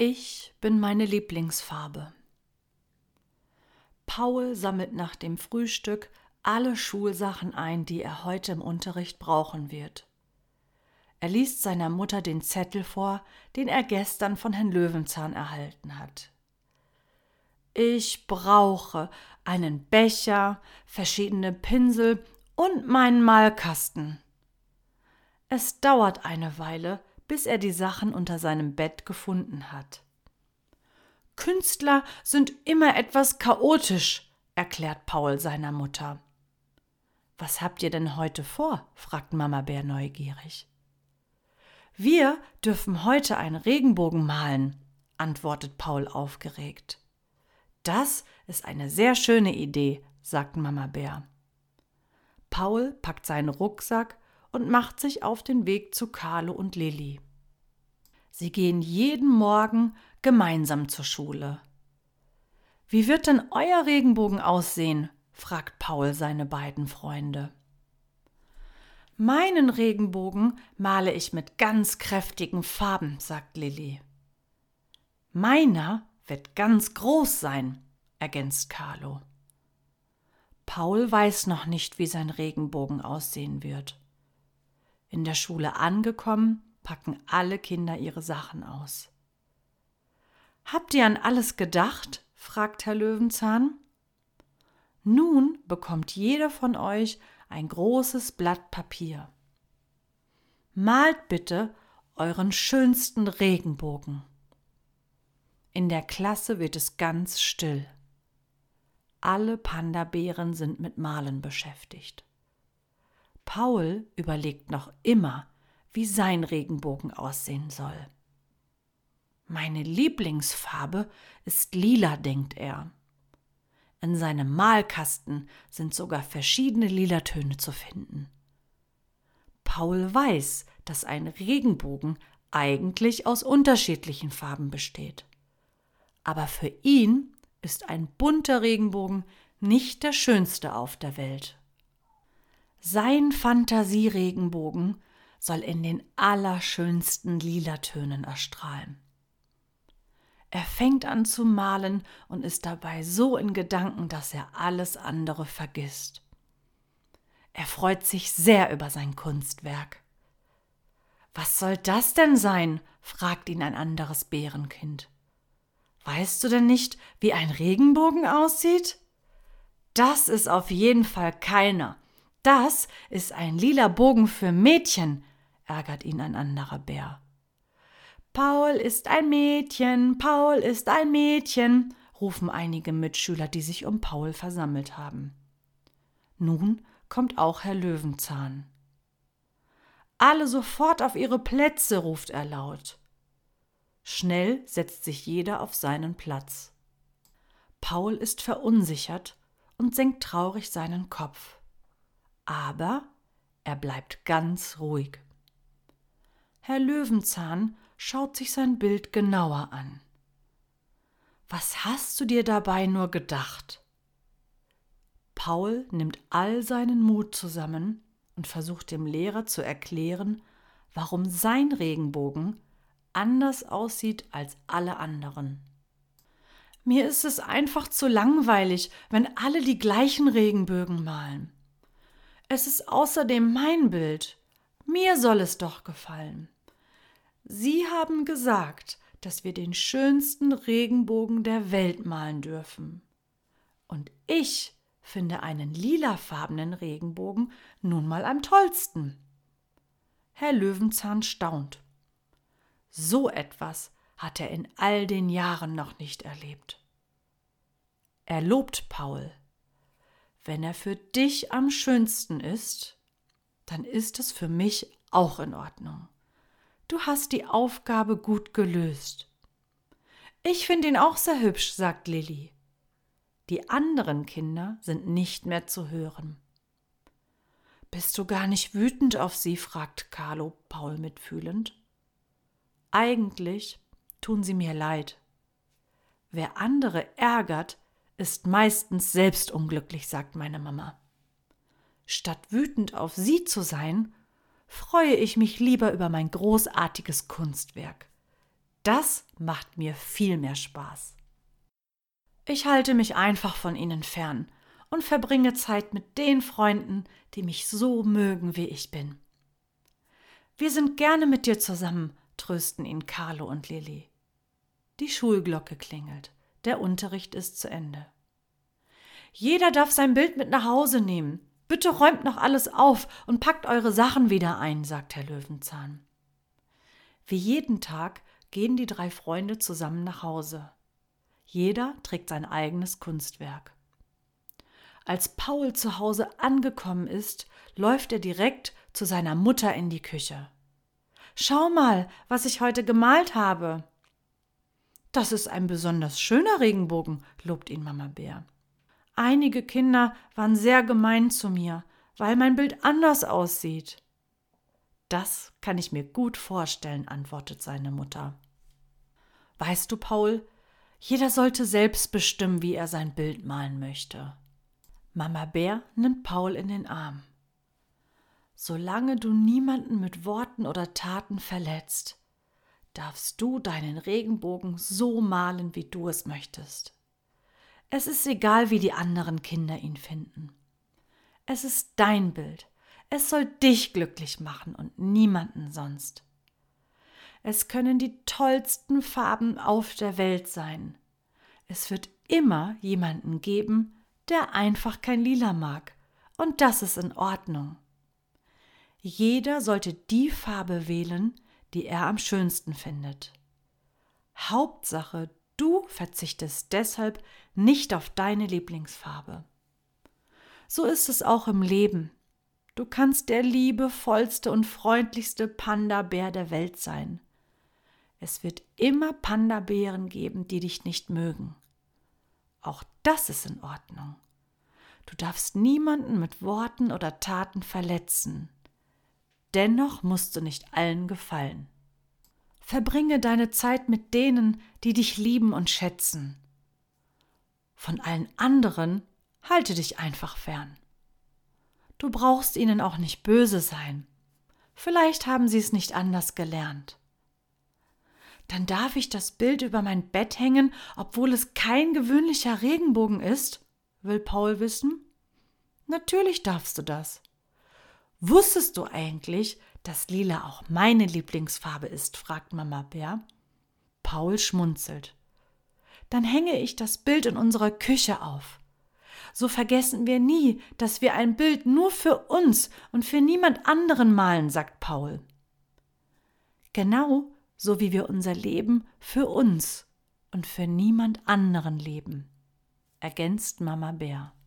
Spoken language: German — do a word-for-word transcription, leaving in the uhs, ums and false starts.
Ich bin meine Lieblingsfarbe. Paul sammelt nach dem Frühstück alle Schulsachen ein, die er heute im Unterricht brauchen wird. Er liest seiner Mutter den Zettel vor, den er gestern von Herrn Löwenzahn erhalten hat. Ich brauche einen Becher, verschiedene Pinsel und meinen Malkasten. Es dauert eine Weile, bis er die Sachen unter seinem Bett gefunden hat. Künstler sind immer etwas chaotisch, erklärt Paul seiner Mutter. Was habt ihr denn heute vor? Fragt Mama Bär neugierig. Wir dürfen heute einen Regenbogen malen, antwortet Paul aufgeregt. Das ist eine sehr schöne Idee, sagt Mama Bär. Paul packt seinen Rucksack und macht sich auf den Weg zu Carlo und Lilli. Sie gehen jeden Morgen gemeinsam zur Schule. Wie wird denn euer Regenbogen aussehen? Fragt Paul seine beiden Freunde. Meinen Regenbogen male ich mit ganz kräftigen Farben, sagt Lilli. Meiner wird ganz groß sein, ergänzt Carlo. Paul weiß noch nicht, wie sein Regenbogen aussehen wird. In der Schule angekommen, packen alle Kinder ihre Sachen aus. Habt ihr an alles gedacht? Fragt Herr Löwenzahn. Nun bekommt jeder von euch ein großes Blatt Papier. Malt bitte euren schönsten Regenbogen. In der Klasse wird es ganz still. Alle Panda-Bären sind mit Malen beschäftigt. Paul überlegt noch immer, wie sein Regenbogen aussehen soll. Meine Lieblingsfarbe ist lila, denkt er. In seinem Malkasten sind sogar verschiedene Lilatöne zu finden. Paul weiß, dass ein Regenbogen eigentlich aus unterschiedlichen Farben besteht. Aber für ihn ist ein bunter Regenbogen nicht der schönste auf der Welt. Sein Fantasieregenbogen soll in den allerschönsten Lilatönen erstrahlen. Er fängt an zu malen und ist dabei so in Gedanken, dass er alles andere vergisst. Er freut sich sehr über sein Kunstwerk. »Was soll das denn sein?« fragt ihn ein anderes Bärenkind. »Weißt du denn nicht, wie ein Regenbogen aussieht?« »Das ist auf jeden Fall keiner. Das ist ein lila Bogen für Mädchen«, ärgert ihn ein anderer Bär. »Paul ist ein Mädchen, Paul ist ein Mädchen«, rufen einige Mitschüler, die sich um Paul versammelt haben. Nun kommt auch Herr Löwenzahn. »Alle sofort auf ihre Plätze«, ruft er laut. Schnell setzt sich jeder auf seinen Platz. Paul ist verunsichert und senkt traurig seinen Kopf. Aber er bleibt ganz ruhig. Herr Löwenzahn schaut sich sein Bild genauer an. »Was hast du dir dabei nur gedacht?« Paul nimmt all seinen Mut zusammen und versucht dem Lehrer zu erklären, warum sein Regenbogen anders aussieht als alle anderen. »Mir ist es einfach zu langweilig, wenn alle die gleichen Regenbögen malen. Es ist außerdem mein Bild. Mir soll es doch gefallen. Sie haben gesagt, dass wir den schönsten Regenbogen der Welt malen dürfen. Und ich finde einen lilafarbenen Regenbogen nun mal am tollsten.« Herr Löwenzahn staunt. So etwas hat er in all den Jahren noch nicht erlebt. Er lobt Paul. »Wenn er für dich am schönsten ist, dann ist es für mich auch in Ordnung. Du hast die Aufgabe gut gelöst.« »Ich finde ihn auch sehr hübsch«, sagt Lilli. Die anderen Kinder sind nicht mehr zu hören. »Bist du gar nicht wütend auf sie?« fragt Carlo Paul mitfühlend. »Eigentlich tun sie mir leid. Wer andere ärgert, ist meistens selbst unglücklich«, sagt meine Mama. »Statt wütend auf sie zu sein, freue ich mich lieber über mein großartiges Kunstwerk. Das macht mir viel mehr Spaß. Ich halte mich einfach von ihnen fern und verbringe Zeit mit den Freunden, die mich so mögen, wie ich bin. Wir sind gerne mit dir zusammen, trösten ihn Carlo und Lilli. Die Schulglocke klingelt. Der Unterricht ist zu Ende. Jeder darf sein Bild mit nach Hause nehmen. Bitte räumt noch alles auf und packt eure Sachen wieder ein, sagt Herr Löwenzahn. Wie jeden Tag gehen die drei Freunde zusammen nach Hause. Jeder trägt sein eigenes Kunstwerk. Als Paul zu Hause angekommen ist, läuft er direkt zu seiner Mutter in die Küche. »Schau mal, was ich heute gemalt habe!« »Das ist ein besonders schöner Regenbogen«, lobt ihn Mama Bär. »Einige Kinder waren sehr gemein zu mir, weil mein Bild anders aussieht.« »Das kann ich mir gut vorstellen«, antwortet seine Mutter. »Weißt du, Paul, jeder sollte selbst bestimmen, wie er sein Bild malen möchte.« Mama Bär nimmt Paul in den Arm. »Solange du niemanden mit Worten oder Taten verletzt, darfst du deinen Regenbogen so malen, wie du es möchtest. Es ist egal, wie die anderen Kinder ihn finden. Es ist dein Bild. Es soll dich glücklich machen und niemanden sonst. Es können die tollsten Farben auf der Welt sein. Es wird immer jemanden geben, der einfach kein Lila mag. Und das ist in Ordnung. Jeder sollte die Farbe wählen, die er am schönsten findet. Hauptsache, du verzichtest deshalb nicht auf deine Lieblingsfarbe. So ist es auch im Leben. Du kannst der liebevollste und freundlichste Panda-Bär der Welt sein. Es wird immer Panda-Bären geben, die dich nicht mögen. Auch das ist in Ordnung. Du darfst niemanden mit Worten oder Taten verletzen. Dennoch musst du nicht allen gefallen. Verbringe deine Zeit mit denen, die dich lieben und schätzen. Von allen anderen halte dich einfach fern. Du brauchst ihnen auch nicht böse sein. Vielleicht haben sie es nicht anders gelernt. Dann darf ich das Bild über mein Bett hängen, obwohl es kein gewöhnlicher Regenbogen ist, will Paul wissen. Natürlich darfst du das. Wusstest du eigentlich, dass Lila auch meine Lieblingsfarbe ist, fragt Mama Bär. Paul schmunzelt. Dann hänge ich das Bild in unserer Küche auf. So vergessen wir nie, dass wir ein Bild nur für uns und für niemand anderen malen, sagt Paul. Genau so wie wir unser Leben für uns und für niemand anderen leben, ergänzt Mama Bär.